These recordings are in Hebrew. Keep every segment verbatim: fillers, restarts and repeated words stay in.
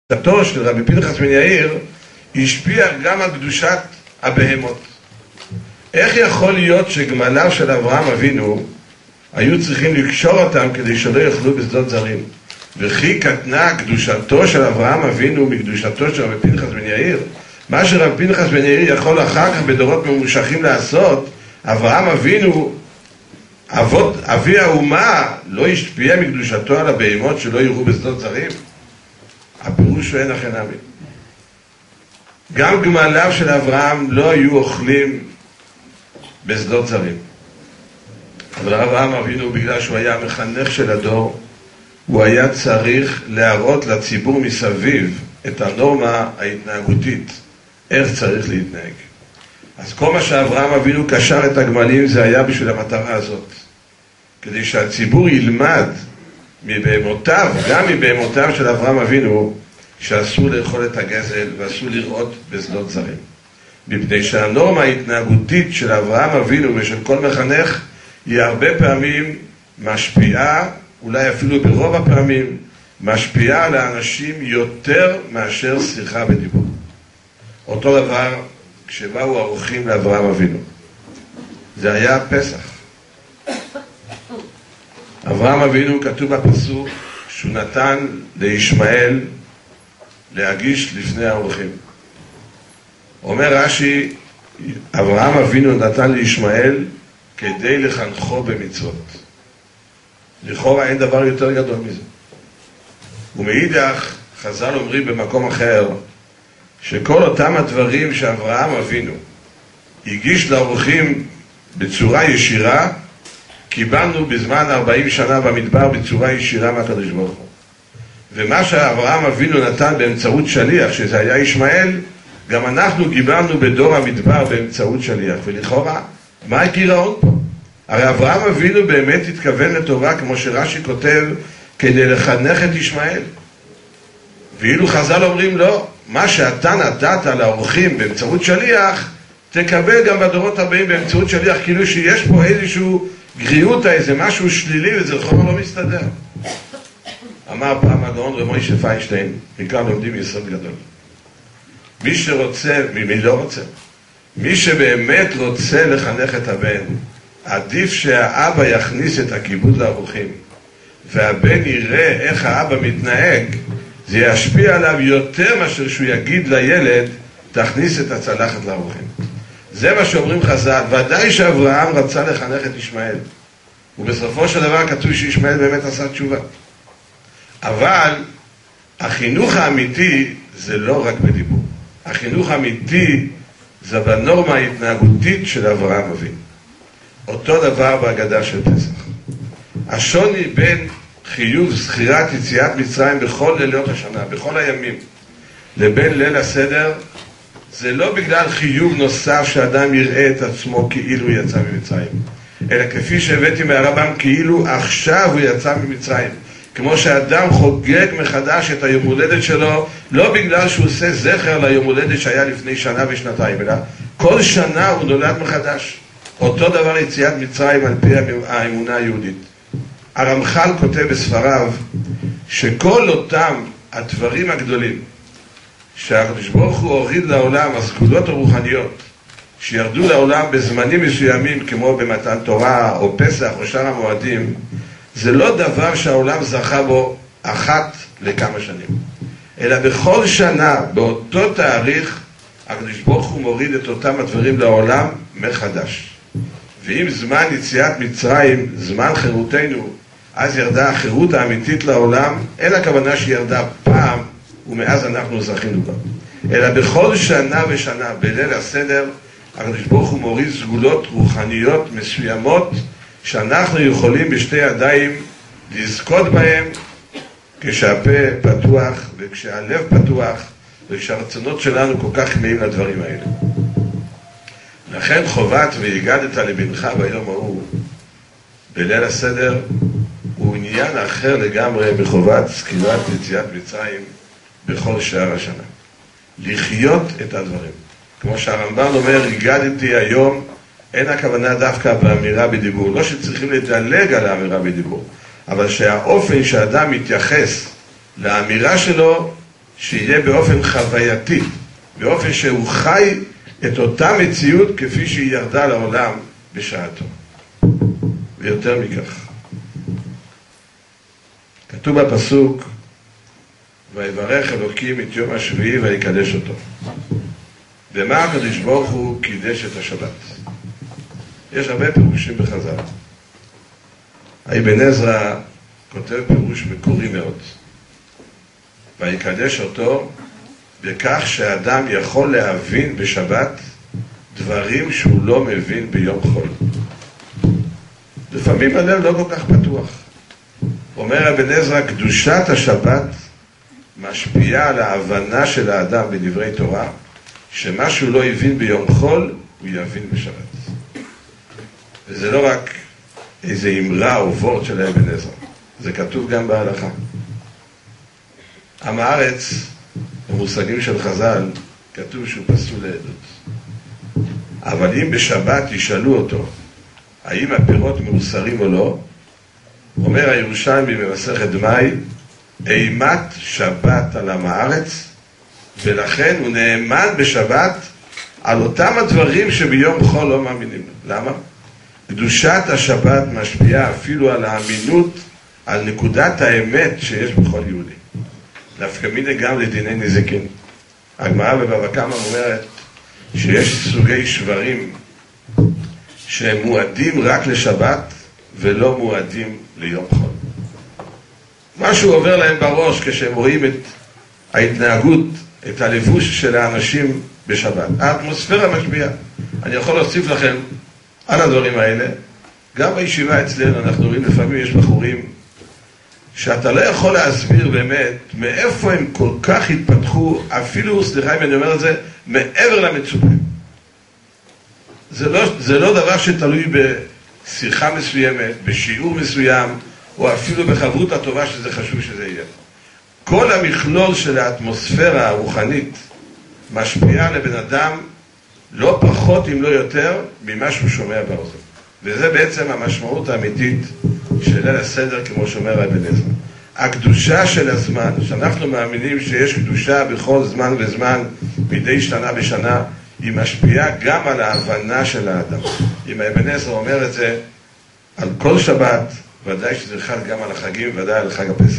קדושתו של רבי פנחס בן יאיר השפיע גם על קדושת הבהמות. איך יכול להיות שגמליו של אברהם אבינו היו צריכים לקשור אותם כדי שלא יאכלו בשדות זרים? וכי קטנה קדושתו של אברהם אבינו מקדושתו של רבי פנחס בן יאיר? מה שרבי פנחס בן יאיר יכול אחר כך בדורות ממושכים לעשות, אברהם אבינו, אבות אבי האומה, לא השפיע מקדושתו על הבהמות שלא יראו בשדות זרים? הפירוש הוא אין אכן אמין. גם גמליו של אברהם לא היו אוכלים בשדות זרים. אבל אברהם אבינו, בגלל שהוא היה המחנך של הדור, הוא היה צריך להראות לציבור מסביב את הנורמה ההתנהגותית, איך צריך להתנהג. אז כל מה שאברהם אבינו קשר את הגמלים זה היה בשביל המטרה הזאת, כדי שהציבור ילמד מבהמותיו, גם מבהמותיו של אברהם אבינו, שאסור לאכול את הגזל ואסור לראות בשדות זרים. מפני שהנורמה ההתנהגותית של אברהם אבינו ושל כל מחנך היא הרבה פעמים משפיעה, אולי אפילו ברוב הפעמים, משפיעה על האנשים יותר מאשר שיחה ודיבור. אותו דבר כשבאו האורחים לאברהם אבינו. זה היה פסח. אברהם אבינו, כתוב בפסוק שהוא נתן לישמעאל להגיש לפני האורחים. אומר רש"י, אברהם אבינו נתן לישמעאל כדי לחנכו במצוות. לכאורה אין דבר יותר גדול מזה. ומאידך חז"ל אומרים במקום אחר שכל אותם הדברים שאברהם אבינו הגיש לאורחים בצורה ישירה, קיבלנו בזמן ארבעים שנה במדבר בצורה ישירה מהקדוש ברוך הוא. ומה שאברהם אבינו נתן באמצעות שליח, שזה היה ישמעאל, גם אנחנו קיבלנו בדור המדבר באמצעות שליח. ולכאורה, מה הגירעון פה? הרי אברהם אבינו באמת התכוון לתורה, כמו שרש"י כותב, כדי לחנך את ישמעאל. ואילו חז"ל אומרים לא, מה שאתה נתת לאורחים באמצעות שליח, תקבל גם בדורות הבאים באמצעות שליח, כאילו שיש פה איזשהו גריעות, איזה משהו שלילי, וזה לכאורה לא מסתדר. אמר פעם הגאון רב מוישה פיינשטיין, מכאן לומדים יסוד גדול. מי שרוצה, מי לא רוצה, מי שבאמת רוצה לחנך את הבן, עדיף שהאבא יכניס את הכיבוד לאורחים, והבן יראה איך האבא מתנהג, זה ישפיע עליו יותר מאשר שהוא יגיד לילד, תכניס את הצלחת לאורחים. זה מה שאומרים חז"ל. ודאי שאברהם רצה לחנך את ישמעאל, ובסופו של דבר כתוב שישמעאל באמת עשה תשובה. אבל החינוך האמיתי זה לא רק בדיבור. החינוך האמיתי זה בנורמה ההתנהגותית של אברהם אבינו. אותו דבר בהגדה של פסח. השוני בין חיוב זכירת יציאת מצרים בכל לילות השנה, בכל הימים, לבין ליל הסדר, זה לא בגלל חיוב נוסף שאדם יראה את עצמו כאילו יצא ממצרים, אלא כפי שהבאתי מהרמב"ם, כאילו עכשיו הוא יצא ממצרים. כמו שאדם חוגג מחדש את היום הולדת שלו, לא בגלל שהוא עושה זכר ליום הולדת שהיה לפני שנה ושנתיים, אלא כל שנה הוא נולד מחדש. אותו דבר יציאת מצרים על פי האמונה היהודית. הרמח"ל כותב בספריו שכל אותם הדברים הגדולים שהקדוש ברוך הוא הוריד לעולם, הסגולות הרוחניות שירדו לעולם בזמנים מסוימים כמו במתן תורה או פסח או שאר המועדים, זה לא דבר שהעולם זכה בו אחת לכמה שנים, אלא בכל שנה באותו תאריך הקדוש ברוך הוא מוריד את אותם הדברים לעולם מחדש. ואם זמן יציאת מצרים, זמן חירותנו, אז ירדה החירות האמיתית לעולם, אין הכוונה שירדה פעם ומאז אנחנו זכינו בה, אלא בכל שנה ושנה בליל הסדר הקדוש ברוך הוא מוריד סגולות רוחניות מסוימות שאנחנו יכולים בשתי ידיים לזכות בהם כשהפה פתוח וכשהלב פתוח וכשהרצונות שלנו כל כך כמהים לדברים האלה. לכן חובת והגדת לבנך ביום ההוא בליל הסדר הוא עניין אחר לגמרי מחובת זכירת יציאת מצרים בכל שער השנה. לחיות את הדברים. כמו שהרמב"ן אומר, הגדתי היום, אין הכוונה דווקא באמירה בדיבור. לא שצריכים לדלג על האמירה בדיבור, אבל שהאופן שאדם מתייחס לאמירה שלו שיהיה באופן חווייתי, באופן שהוא חי את אותה מציאות כפי שהיא ירדה לעולם בשעתו. ויותר מכך, כתוב בפסוק, ויברך אלוקים את יום השביעי ויקדש אותו. ומה הקדוש ברוך הוא קידש את השבת? יש הרבה פירושים בחז"ל. אבן עזרא כותב פירוש מקורי מאוד. ויקדש אותו בכך שהאדם יכול להבין בשבת דברים שהוא לא מבין ביום חול. לפעמים הלב לא כל כך פתוח. אומר אבן עזרא, קדושת השבת משפיעה על ההבנה של האדם בדברי תורה, שמה שהוא לא הבין ביום חול, הוא יבין בשבת. וזה לא רק איזה אמרה או וורט של אבן עזרא, זה כתוב גם בהלכה. עם הארץ, במושגים של חז"ל, כתוב שהוא פסול לעדות. אבל אם בשבת ישאלו אותו, האם הפירות מאוסרים או לא, אומר הירושלמי במסכת דמאי, אימת שבת על עם הארץ, ולכן הוא נאמן בשבת על אותם הדברים שביום חול לא מאמינים לו. למה? קדושת השבת משפיעה אפילו על האמינות, על נקודת האמת שיש בכל יהודי. דווקא מיני גם לדיני נזיקין. הגמרא בבבא קמא אומרת שיש סוגי שברים שהם מועדים רק לשבת ולא מועדים ליום חול. משהו עובר להם בראש כשהם רואים את ההתנהגות, את הלבוש של האנשים בשבת. האטמוספירה משפיעה. אני יכול להוסיף לכם על הדברים האלה. גם בישיבה אצלנו אנחנו רואים לפעמים יש בחורים שאתה לא יכול להסביר באמת מאיפה הם כל כך התפתחו, אפילו, סליחה אם אני אומר את זה, מעבר למצופה. זה לא, זה לא דבר שתלוי בשיחה מסוימת, בשיעור מסוים, או אפילו בחברות הטובה שזה חשוב שזה יהיה. כל המכלול של האטמוספירה הרוחנית משפיעה לבן אדם לא פחות אם לא יותר ממה שהוא שומע באוזן. וזה בעצם המשמעות האמיתית של ליל הסדר, כמו שאומר אבן עזרא. הקדושה של הזמן, שאנחנו מאמינים שיש קדושה בכל זמן וזמן, מדי שנה בשנה, היא משפיעה גם על ההבנה של האדם. אם אבן עזרא אומר את זה על כל שבת, ודאי שזה חל גם על החגים, ודאי על חג הפסח.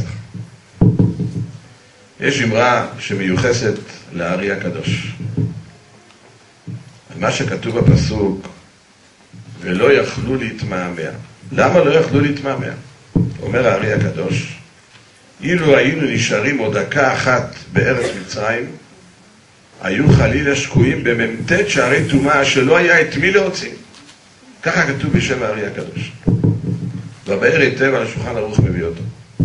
יש אמרה שמיוחסת לארי הקדוש. מה שכתוב בפסוק, ולא יכלו להתמהמה. למה לא יכלו להתמהמה? אומר הארי הקדוש, אילו היינו נשארים עוד דקה אחת בארץ מצרים, היו חלילה שקועים בממתת שערי טומאה שלא היה את מי להוציא. ככה כתוב בשם הארי הקדוש. והבאר היטב על השולחן ערוך מביא אותו.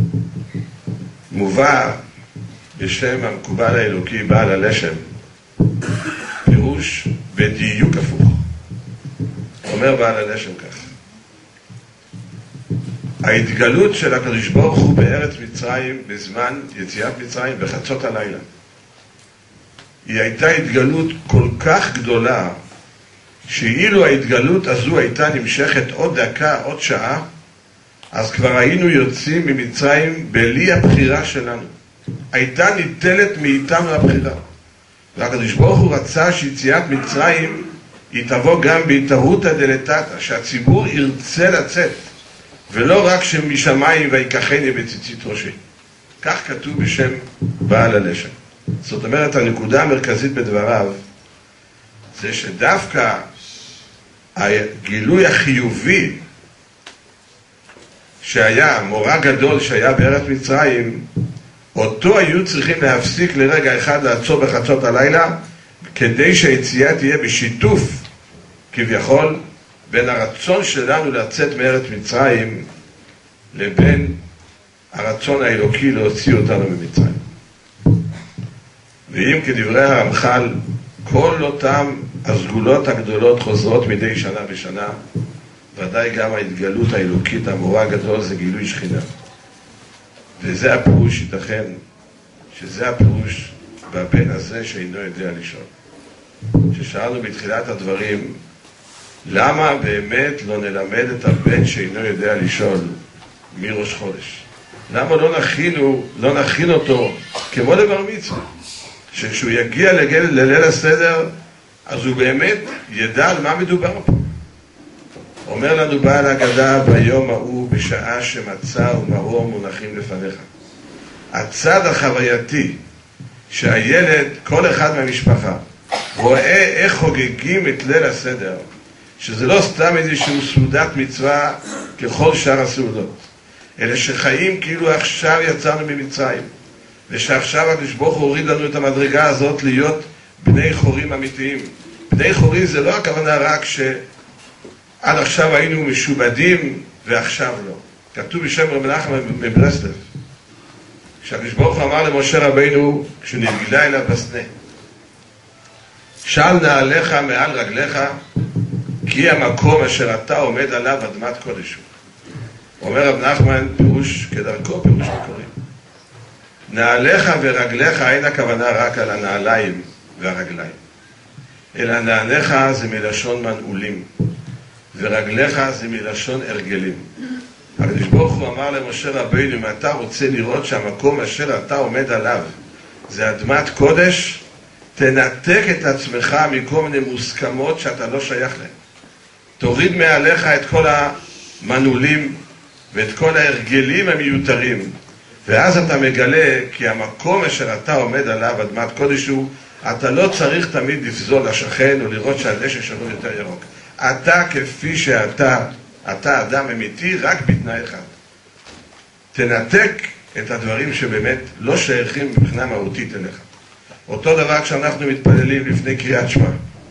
מובא בשם המקובל האלוקי בעל הלשם, פירוש בדיוק הפוך. אומר בעל הלשם כך, ההתגלות של הקדוש ברוך הוא בארץ מצרים בזמן יציאת מצרים בחצות הלילה, היא הייתה התגלות כל כך גדולה, שאילו ההתגלות הזו הייתה נמשכת עוד דקה, עוד שעה, אז כבר היינו יוצאים ממצרים בלי הבחירה שלנו. הייתה ניטלת מאיתנו הבחירה. והקדוש ברוך הוא רצה שיציאת מצרים היא תבוא גם בהתערותא דלתתא, שהציבור ירצה לצאת, ולא רק שמשמיים ויקחני בציצית ראשי. כך כתוב בשם בעל הלשם. זאת אומרת, הנקודה המרכזית בדבריו זה שדווקא הגילוי החיובי שהיה, מורה גדול שהיה בארץ מצרים, אותו היו צריכים להפסיק לרגע אחד, לעצור בחצות הלילה, כדי שהיציאה תהיה בשיתוף כביכול בין הרצון שלנו לצאת מארץ מצרים לבין הרצון האלוקי להוציא אותנו ממצרים. ואם כדברי הרמח"ל, כל אותם הסגולות הגדולות חוזרות מדי שנה בשנה, ודאי גם ההתגלות האלוקית, המורה הגדול, זה גילוי שכינה. וזה הפירוש, ייתכן שזה הפירוש בבן הזה שאינו יודע לשאול. ששאלנו בתחילת הדברים, למה באמת לא נלמד את הבן שאינו יודע לשאול מראש חודש? למה לא נכינו, לא נכין אותו כמו לבר מצווה, שכשהוא יגיע לגיל, לליל הסדר, אז הוא באמת ידע על מה מדובר פה. אומר לנו בעל ההגדה, ביום ההוא, בשעה שמצה ומרור מונחים לפניך. הצד החווייתי, שהילד, כל אחד מהמשפחה, רואה איך חוגגים את ליל הסדר, שזה לא סתם איזשהו סעודת מצווה ככל שאר הסעודות, אלא שחיים כאילו עכשיו יצאנו ממצרים, ושעכשיו הקדוש ברוך הוא הוריד לנו את המדרגה הזאת להיות בני חורים אמיתיים. בני חורים זה לא הכוונה רק שעד עכשיו היינו משובדים ועכשיו לא. כתוב בשם רבי נחמן מברסלב, שהקדוש ברוך הוא אמר למשה רבינו כשנגלה אליו בסנה, של נעליך מעל רגליך, כי המקום אשר אתה עומד עליו אדמת קודש הוא. אומר רב נחמן, פירוש כדרכו, פירוש מקורי. נעליך ורגליך אין הכוונה רק על הנעליים והרגליים, אלא נעליך זה מלשון מנעולים, ורגליך זה מלשון הרגלים. הקדוש ברוך הוא אמר למשה רבינו, אם אתה רוצה לראות שהמקום אשר אתה עומד עליו זה אדמת קודש, תנתק את עצמך מכל מיני מוסכמות שאתה לא שייך להם. תוריד מעליך את כל המנעולים ואת כל ההרגלים המיותרים, ואז אתה מגלה כי המקום אשר אתה עומד עליו אדמת קודש הוא, אתה לא צריך תמיד לפזול לשכן או לראות שהדשא שלו יותר ירוק. אתה כפי שאתה, אתה אדם אמיתי רק בתנאי אחד. תנתק את הדברים שבאמת לא שייכים מבחינה מהותית אליך. אותו דבר כשאנחנו מתפללים לפני קריאת שמע,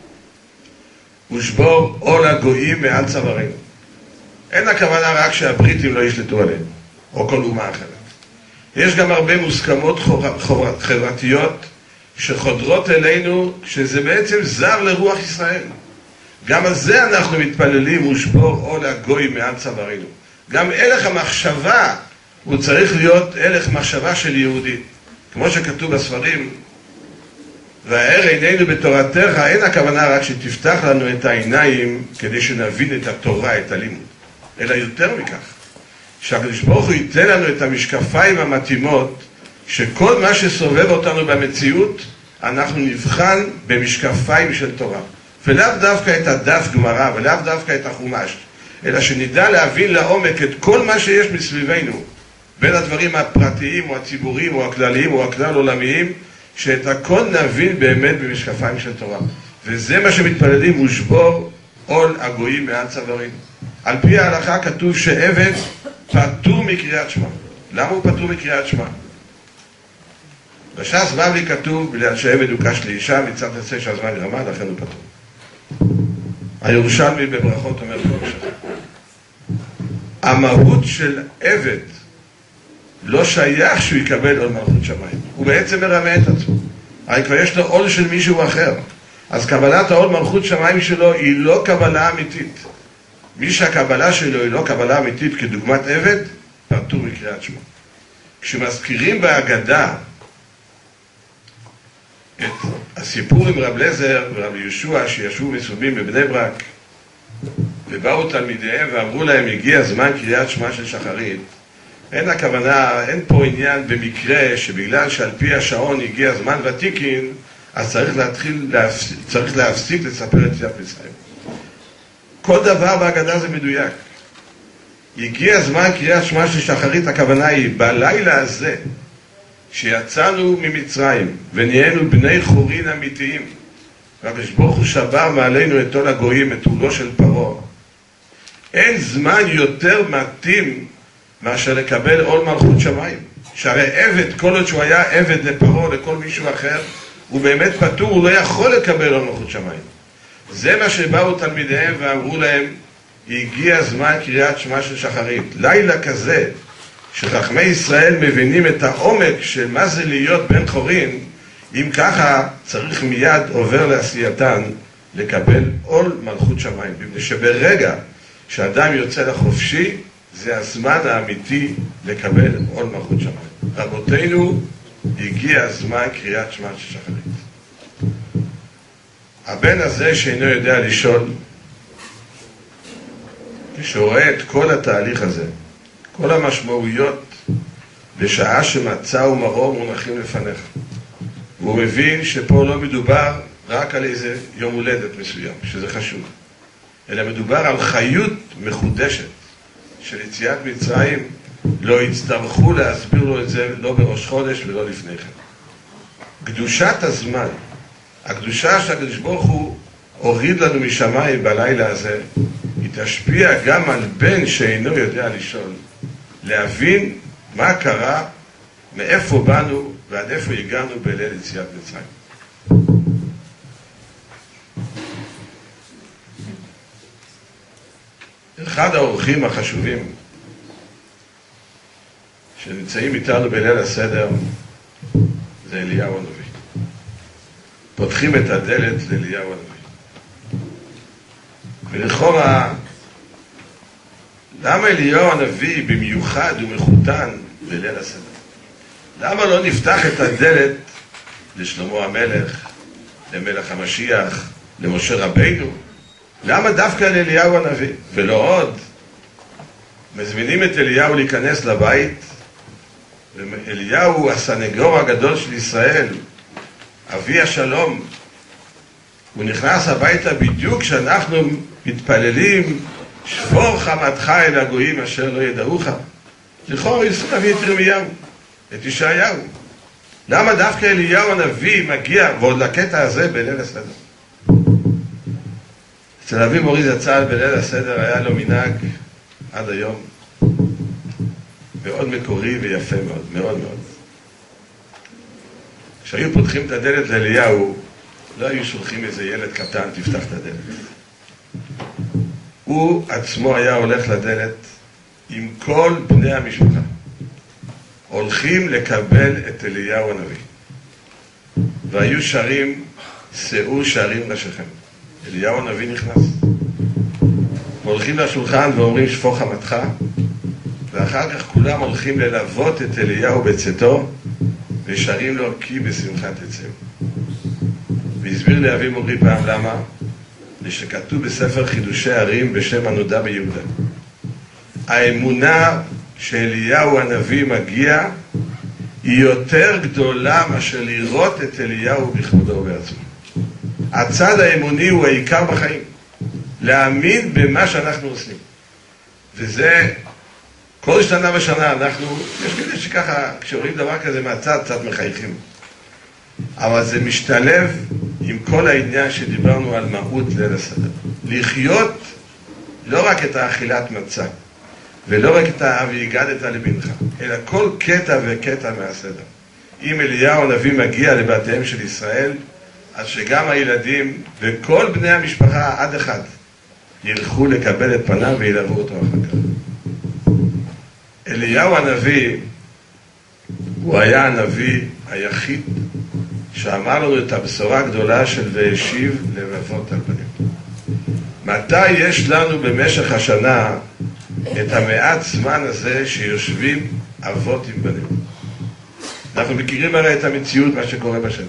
ושבור עול הגויים מעל צווארנו. אין הכוונה רק שהבריטים לא ישלטו עליהם, או כל אומה אחרת. יש גם הרבה מוסכמות חברתיות שחודרות אלינו, שזה בעצם זר לרוח ישראל. גם על זה אנחנו מתפללים, ושבור עול הגויים מעל צווארנו. גם הלך המחשבה הוא צריך להיות הלך מחשבה של יהודי. כמו שכתוב בספרים, והאר עינינו בתורתך, אין הכוונה רק שתפתח לנו את העיניים כדי שנבין את התורה, את הלימוד, אלא יותר מכך, שהקדוש ברוך הוא ייתן לנו את המשקפיים המתאימות, שכל מה שסובב אותנו במציאות, אנחנו נבחן במשקפיים של תורה. ולאו דווקא את הדף גמרא, ולאו דווקא את החומש, אלא שנדע להבין לעומק את כל מה שיש מסביבנו, בין הדברים הפרטיים או הציבוריים או הכלליים או הכלל עולמיים, שאת הכל נבין באמת במשקפיים של תורה. וזה מה שמתפללים, ושבור עול הגויים מעל צווארנו. על פי ההלכה כתוב שעבד פטור מקריאת שמע. למה הוא פטור מקריאת שמע? בש"ס בבלי כתוב, בגלל שעבד הוא קש לאישה, מצד יצא שהזמן גרמה, לכן הוא פטור. הירושלמי בברכות אומר בראשך, המהות של עבד לא שייך שהוא יקבל עול מלכות שמיים. הוא בעצם מרמה את עצמו. הרי כבר יש לו עול של מישהו אחר. אז קבלת העול מלכות שמיים שלו היא לא קבלה אמיתית. מי שהקבלה שלו היא לא קבלה אמיתית כדוגמת עבד, פטור מקריאת שמע. כשמזכירים בהגדה את הסיפור עם רב לזר ורב יהושע שישבו מסובים בבני ברק, ובאו תלמידיהם ואמרו להם, הגיע זמן קריאת שמע של שחרית, אין הכוונה, אין פה עניין במקרה שבגלל שעל פי השעון הגיע זמן ותיקין, אז צריך להתחיל, להפסיק, צריך להפסיק לספר את יציאת מצרים. כל דבר בהגדה זה מדויק. הגיע זמן קריאת שמע של שחרית, הכוונה היא, בלילה הזה, שיצאנו ממצרים ונהיינו בני חורין אמיתיים, והקדוש ברוך הוא שבר מעלינו את עול הגויים, את עולו של פרעה. אין זמן יותר מתאים מאשר לקבל עול מלכות שמיים. שהרי עבד, כל עוד שהוא היה עבד לפרעה, לכל מישהו אחר, הוא באמת פטור, הוא לא יכול לקבל עול מלכות שמיים. זה מה שבאו תלמידיהם ואמרו להם, הגיע זמן קריאת שמע של שחרית. לילה כזה, שחכמי ישראל מבינים את העומק של מה זה להיות בן חורין, אם ככה צריך מיד עובר לעשייתן לקבל עול מלכות שמיים. מפני שברגע שאדם יוצא לחופשי, זה הזמן האמיתי לקבל עול מלכות שמיים. רבותינו, הגיע הזמן קריאת שמע של שחרית. הבן הזה שאינו יודע לשאול, כשהוא רואה את כל התהליך הזה, כל המשמעויות בשעה שמצא ומרום מונחים לפניך. והוא מבין שפה לא מדובר רק על איזה יום הולדת מסוים, שזה חשוב, אלא מדובר על חיות מחודשת של יציאת מצרים. לא יצטרכו להסביר לו את זה לא בראש חודש ולא לפני כן. קדושת הזמן, הקדושה שהקדוש ברוך הוא הוריד לנו משמיים בלילה הזה, היא תשפיע גם על בן שאינו יודע לשאול, להבין מה קרה, מאיפה באנו ועד איפה הגענו בליל יציאת מצרים. אחד האורחים החשובים שנמצאים איתנו בליל הסדר זה אליהו הנביא. פותחים את הדלת לאליהו הנביא. ולכאורה, למה אליהו הנביא במיוחד ומחותן בליל הסדר? למה לא נפתח את הדלת לשלמה המלך, למלך המשיח, למשה רבינו? למה דווקא לאליהו הנביא? ולא עוד, מזמינים את אליהו להיכנס לבית, ואליהו הסנגור הגדול של ישראל, אבי השלום, הוא נכנס הביתה בדיוק כשאנחנו מתפללים שפור חמתך אל הגויים אשר לא ידעוך. לכאורה יצטרך להביא את ירמיהו, את ישעיהו. למה דווקא אליהו הנביא מגיע, ועוד לקטע הזה בליל הסדר? אצל אבי מורי זצ"ל בליל הסדר היה לו מנהג עד היום מאוד מקורי ויפה מאוד, מאוד מאוד. כשהיו פותחים את הדלת לאליהו, לא היו שולחים איזה ילד קטן, תפתח את הדלת. הוא עצמו היה הולך לדלת עם כל בני המשפחה. הולכים לקבל את אליהו הנביא. והיו שרים, שאו שערים ראשיכם. אליהו הנביא נכנס. הולכים לשולחן ואומרים שפוך חמתך, ואחר כך כולם הולכים ללוות את אליהו בצאתו, ושרים לו כי בשמחה תצאו. והסביר לי אבי מורי פעם למה, שכתוב בספר חידושי ערים בשם הנודע ביהודה. האמונה שאליהו הנביא מגיע היא יותר גדולה מאשר לראות את אליהו בכבודו ובעצמו. הצד האמוני הוא העיקר בחיים, להאמין במה שאנחנו עושים. וזה כל שנה ושנה אנחנו, יש כדי שככה כשאומרים דבר כזה מהצד קצת מחייכים, אבל זה משתלב עם כל העניין שדיברנו על מהות ליל הסדר. לחיות לא רק את האכילת מצה ולא רק את והגדת לבנך, אלא כל קטע וקטע מהסדר. אם אליהו הנביא מגיע לבתיהם של ישראל, אז שגם הילדים וכל בני המשפחה עד אחד ילכו לקבל את פניו וילוו אותו אחר כך. אליהו הנביא הוא היה הנביא היחיד שאמר לנו את הבשורה הגדולה של והשיב לבבות על פנים. מתי יש לנו במשך השנה את המעט זמן הזה שיושבים אבות עם בנים? אנחנו מכירים הרי את המציאות, מה שקורה בשטח.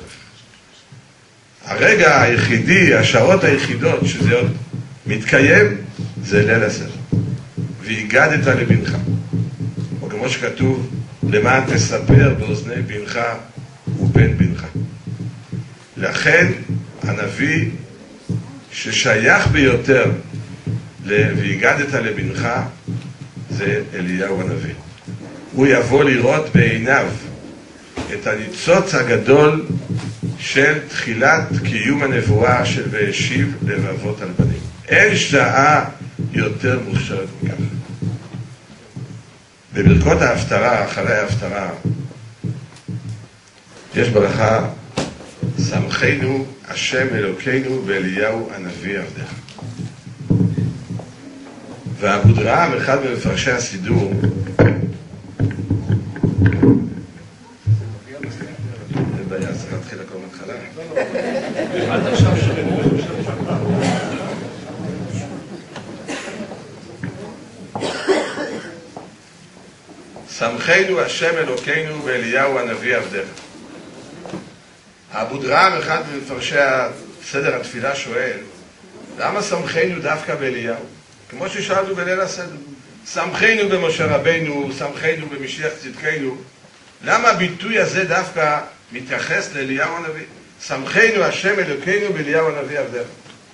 הרגע היחידי, השעות היחידות שזה עוד מתקיים, זה ליל הסדר. והגדת לבנך. או כמו שכתוב, למען תספר באוזני בנך ובן בנך. לכן הנביא ששייך ביותר והגדת לבנך זה אליהו הנביא. הוא יבוא לראות בעיניו את הניצוץ הגדול של תחילת קיום הנבואה של והשיב לבבות על בנים. אין שעה יותר מוכשרת מכך. בברכות ההפטרה, אחרי ההפטרה, יש ברכה, שמחנו השם אלוקינו ואליהו הנביא עבדך. והאבודרהם, אחד ממפרשי הסידור, אין בעיה, צריך להתחיל הכל מהתחלה. שמחנו השם אלוקינו ואליהו הנביא עבדך. האבודרהם, אחד ממפרשי סדר התפילה, שואל, למה שמחנו דווקא באליהו? כמו ששאלנו בליל הסדר. שמחנו במשה רבינו, שמחנו במשיח צדקנו, למה הביטוי הזה דווקא מתייחס לאליהו הנביא? שמחנו השם אלוקינו באליהו הנביא עבדך.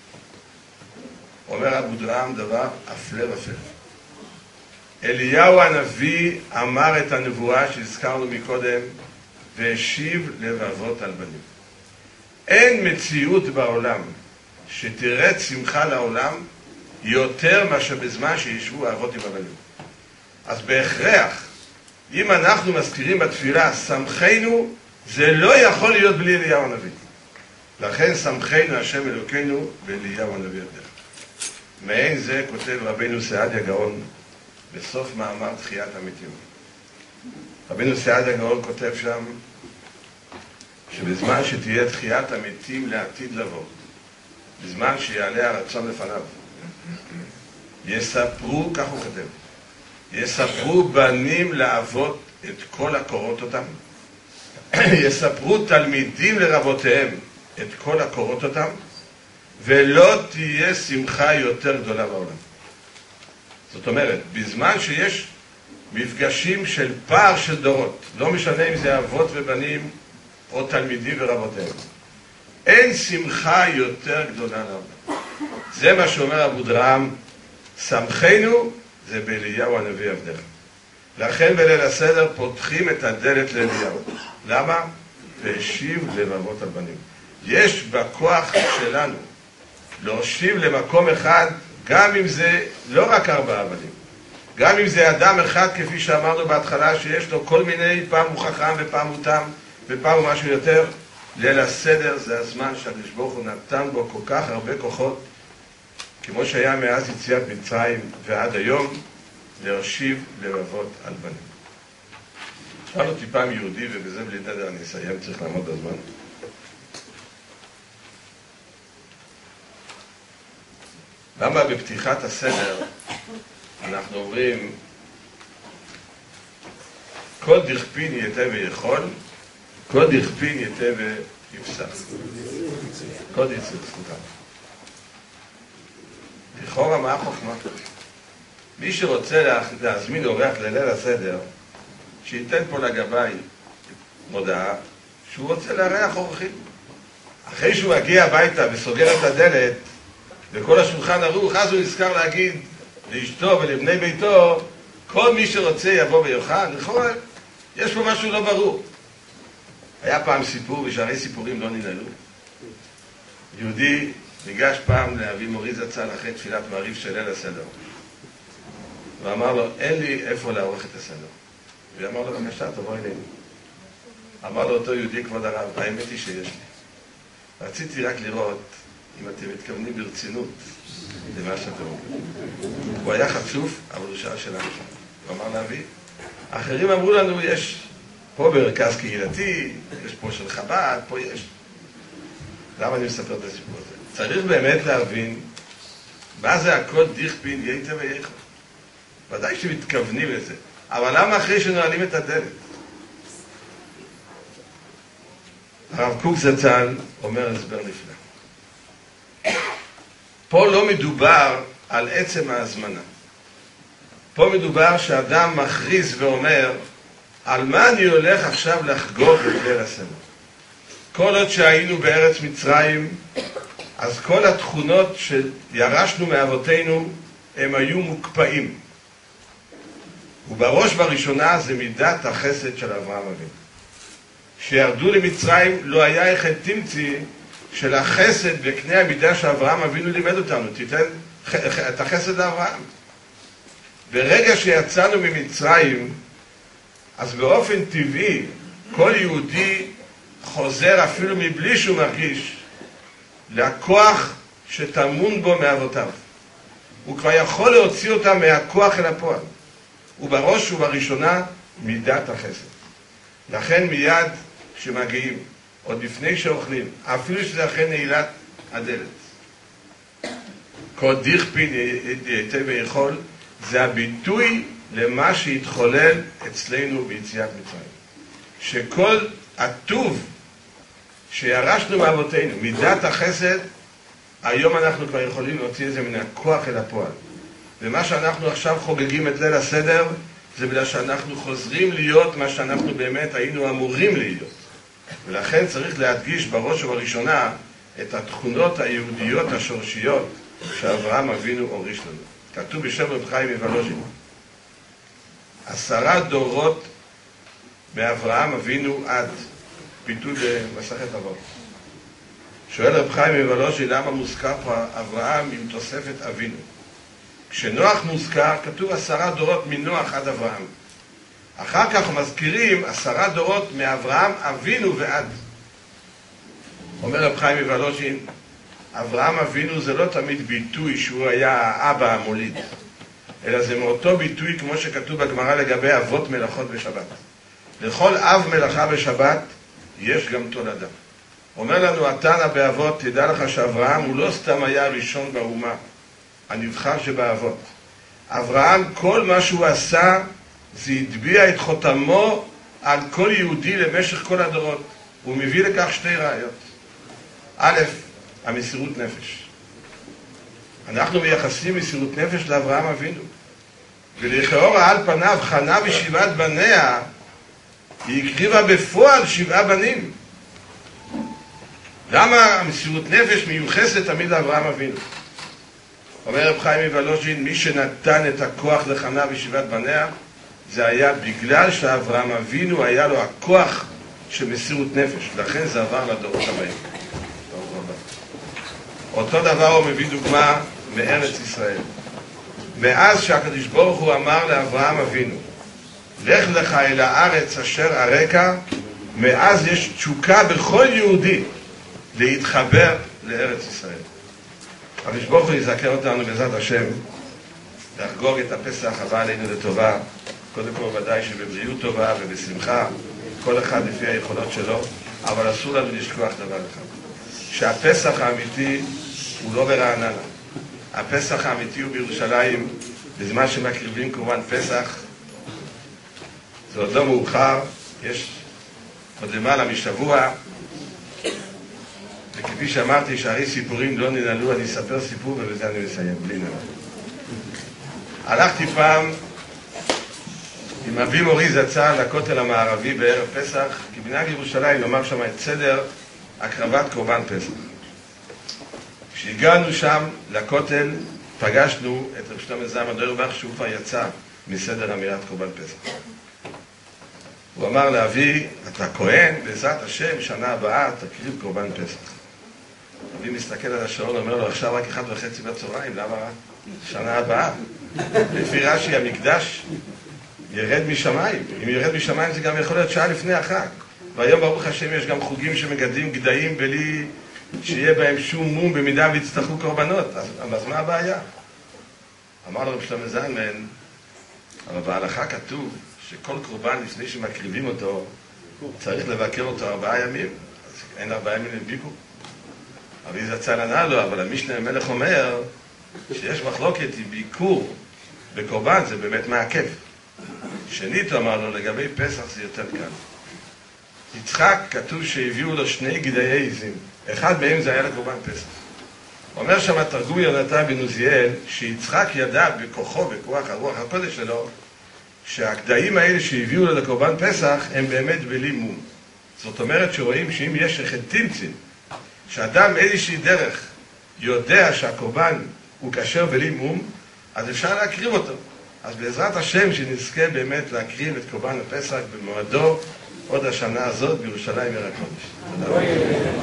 אומר אבודרהם דבר אפלה ופלא. אליהו הנביא אמר את הנבואה שהזכרנו מקודם, והשיב לבבות על בנים. אין מציאות בעולם שתראה שמחה לעולם יותר מאשר בזמן שישבו האבות עם הבנים. אז בהכרח, אם אנחנו מזכירים בתפילה שמחנו, זה לא יכול להיות בלי אליהו הנביא. לכן שמחנו השם אלוקינו באליהו הנביא עבדך. מעין זה כותב רבינו סעדיה גאון בסוף מאמר תחיית המתים. רבינו סעדיה גאון כותב שם שבזמן שתהיה תחיית המתים לעתיד לבוא, בזמן שיעלה הרצון לפניו, יספרו, כך הוא כותב, יספרו בנים לאבות את כל הקורות אותם, יספרו תלמידים לרבותיהם את כל הקורות אותם, ולא תהיה שמחה יותר גדולה בעולם. זאת אומרת, בזמן שיש מפגשים של פער של דורות, לא משנה אם זה אבות ובנים או תלמידים ורבותיהם, אין שמחה יותר גדולה לעולם. זה מה שאומר אבודרהם, שמחנו זה באליהו הנביא עבדך. לכן בליל הסדר פותחים את הדלת לאליהו. למה? והשיב לבבות על בנים. יש בכוח שלנו להושיב למקום אחד, גם אם זה לא רק ארבעה בנים, גם אם זה אדם אחד, כפי שאמרנו בהתחלה, שיש לו כל מיני, פעם הוא חכם ופעם הוא תם ופעם הוא משהו יותר. ליל הסדר זה הזמן שהקדוש ברוך הוא נתן בו כל כך הרבה כוחות, כמו שהיה מאז יציאת מצרים ועד היום, להושיב לבבות על בנים. שאל אותי פעם יהודי, ובזה בלי נדר אני אסיים, צריך לעמוד בזמן. למה בפתיחת הסדר אנחנו אומרים כל דכפין יתה ויכול, כל דכפין יתה ויפסח. כל דכפין, סליחה. לכאורה מה החוכמה? מי שרוצה להזמין אורח לליל הסדר, שייתן פה לגבי מודעה שהוא רוצה לארח אורחים. אחרי שהוא מגיע הביתה וסוגר את הדלת וכל השולחן ערוך, אז הוא נזכר להגיד לאשתו ולבני ביתו, כל מי שרוצה יבוא ויאכל. לכאורה יש פה משהו לא ברור. היה פעם סיפור, ושהרי סיפורים לא ננעלו. יהודי ניגש פעם לאבי מורי זצ"ל אחרי תפילת מעריב של ליל הסדר, ואמר לו, אין לי איפה לערוך את הסדר. ואמר לו, בבקשה, תבוא אלינו. אמר לו אותו יהודי, כבוד הרב, האמת היא שיש לי. רציתי רק לראות אם אתם מתכוונים ברצינות למה שאתם אומרים. הוא היה חצוף, אבל הוא שאל שלנו שם. הוא אמר לאבי, אחרים אמרו לנו, יש פה מרכז קהילתי, יש פה של חב"ד, פה יש. למה אני מספר את הסיפור הזה? צריך באמת להבין מה זה הכל דכפין יתה ויכול. ודאי שמתכוונים לזה. אבל למה אחרי שנועלים את הדלת? הרב קוק זצ"ל אומר הסבר נפלא. פה לא מדובר על עצם ההזמנה. פה מדובר שאדם מכריז ואומר, על מה אני הולך עכשיו לחגוג את ליל הסדר? כל עוד שהיינו בארץ מצרים, אז כל התכונות שירשנו מאבותינו, הם היו מוקפאים. ובראש בראשונה זה מידת החסד של אברהם אבינו. שירדו למצרים לא היה איך תמצי של החסד בקנה המידה שאברהם אבינו לימד אותנו. תיתן את החסד לאברהם. ברגע שיצאנו ממצרים, אז באופן טבעי כל יהודי חוזר אפילו מבלי שהוא מרגיש לכוח שטמון בו מאבותיו. הוא כבר יכול להוציא אותם מהכוח אל הפועל. ובראש ובראשונה מידת החסד. לכן מיד כשמגיעים, עוד לפני שאוכלים, אפילו שזה אחרי נעילת הדלת, כל דכפין יתה ויכול, זה הביטוי למה שהתחולל אצלנו ביציאת מצרים. שכל הטוב שירשנו מאבותינו, מידת החסד, היום אנחנו כבר יכולים להוציא את זה מן הכוח אל הפועל. ומה שאנחנו עכשיו חוגגים את ליל הסדר, זה בגלל שאנחנו חוזרים להיות מה שאנחנו באמת היינו אמורים להיות. ולכן צריך להדגיש בראש ובראשונה את התכונות היהודיות השורשיות שאברהם אבינו הוריש לנו. כתוב בשם רב חיים מוולוז'ין, עשרה דורות מאברהם אבינו עד, ביטוי במסכת אבות. שואל רב חיים מוולוז'ין למה מוזכר פה אברהם עם תוספת אבינו. כשנוח מוזכר כתוב עשרה דורות מנוח עד אברהם. אחר כך מזכירים עשרה דורות מאברהם אבינו ועד. אומר רב חיים מוולוז'ין, אברהם אבינו זה לא תמיד ביטוי שהוא היה האבא המוליד, אלא זה מאותו ביטוי כמו שכתוב בגמרא לגבי אבות מלאכות בשבת. לכל אב מלאכה בשבת יש גם תולדה. אומר לנו התנא באבות, תדע לך שאברהם הוא לא סתם היה הראשון באומה, הנבחר שבאבות. אברהם כל מה שהוא עשה זה הטביע את חותמו על כל יהודי למשך כל הדורות. הוא מביא לכך שתי ראיות. א', המסירות נפש. אנחנו מייחסים מסירות נפש לאברהם אבינו. ולכאורה על פניו חנה ושבעת בניה, היא הקריבה בפועל שבעה בנים. למה המסירות נפש מיוחסת תמיד לאברהם אבינו? אומר רב חיים מוולוז'ין, מי שנתן את הכוח לחנה ושבעת בניה, זה היה בגלל שאברהם אבינו היה לו הכוח של מסירות נפש. לכן זה עבר לדורות הבאים. אותו דבר הוא מביא דוגמה מארץ ישראל. מאז שהקדוש ברוך הוא אמר לאברהם אבינו, לך לך אל הארץ אשר אראך, מאז יש תשוקה בכל יהודי להתחבר לארץ ישראל. הקדוש ברוך הוא יזכר אותנו בעזרת השם לחגוג את הפסח הבא עלינו לטובה, קודם כל ודאי שבבריאות טובה ובשמחה, כל אחד לפי היכולות שלו, אבל אסור לנו לשכוח דבר אחד, שהפסח האמיתי הוא לא ברעננה. הפסח האמיתי הוא בירושלים, בזמן שמקריבים קורבן פסח. זה עוד לא מאוחר, יש עוד למעלה משבוע, וכפי שאמרתי שהרי סיפורים לא ננעלו, אני אספר סיפור ובזה אני מסיים, בלי נעל. הלכתי פעם עם אבי מורי זצ"ל לכותל המערבי בערב פסח, כי מנהג ירושלים לומר שם את סדר הקרבת קורבן פסח. כשהגענו שם לכותל, פגשנו את רב שלמה זלמן אוירבך שהוא כבר יצא מסדר אמירת קורבן פסח. הוא אמר לאבי, אתה כהן, בעזרת השם, שנה הבאה תקריב קורבן פסח. אבי מסתכל על השעון, אומר לו, עכשיו רק אחד וחצי בצהריים, למה שנה הבאה? לפי רש"י, המקדש ירד משמיים. אם ירד משמיים זה גם יכול להיות שעה לפני החג. והיום ברוך השם יש גם חוגים שמגדלים גדיים בלי שיהיה בהם שום מום במידה ויצטרכו קורבנות. אז, אז מה הבעיה? אמר לו רב שלמה זלמן, אבל בהלכה כתוב שכל קורבן לפני שמקריבים אותו צריך לבקר אותו ארבעה ימים. אז אין ארבעה ימים לביקור. אבי זצ"ל ענה לו, אבל המשנה המלך אומר שיש מחלוקת עם ביקור בקורבן, זה באמת מעכב. שנית אמר לו, לגבי פסח זה יותר קל. יצחק כתוב שהביאו לו שני גדיי עזים, אחד מהם זה היה לקורבן פסח. אומר שם התרגום יונתן בן עוזיאל שיצחק ידע בכוחו, בכוח הרוח הקודש שלו, שהגדיים האלה שהביאו לו לקורבן פסח הם באמת בלי מום. זאת אומרת שרואים שאם יש חטילצין, שאדם איזושהי דרך יודע שהקורבן הוא כשר בלי מום, אז אפשר להקריב אותו. אז בעזרת השם שנזכה באמת להקריב את קורבן הפסח במועדו עוד השנה הזאת בירושלים עיר הקודש. תודה רבה.